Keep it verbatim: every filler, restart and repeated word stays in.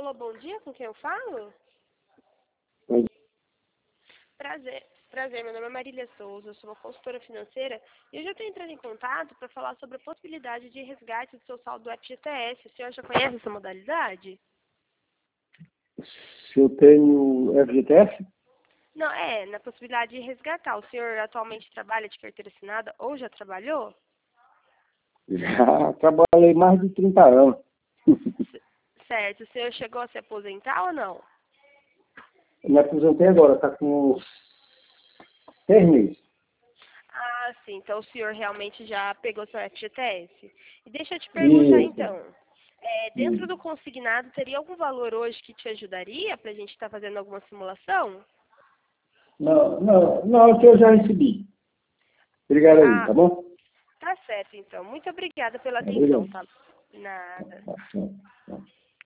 Alô, bom dia, com quem eu falo? Oi. Prazer, prazer, meu nome é Marília Souza, eu sou uma consultora financeira e eu já estou entrando em contato para falar sobre a possibilidade de resgate do seu saldo do F G T S. O senhor já conhece essa modalidade? Se eu tenho F G T S? Não, é, na possibilidade de resgatar. O senhor atualmente trabalha de carteira assinada ou já trabalhou? Já trabalhei mais de trinta anos. C- Certo, o senhor chegou a se aposentar ou não? Me aposentei agora, está com seis meses. Ah, sim, então o senhor realmente já pegou seu F G T S. E deixa eu te perguntar Isso. então, é, dentro Hum. do consignado teria algum valor hoje que te ajudaria para a gente estar fazendo alguma simulação? Não, não, não, que eu já recebi. Obrigado aí, Ah, tá bom? tá certo então. Muito obrigada pela atenção, Obrigado. tá? Nada. Tá, tá, tá.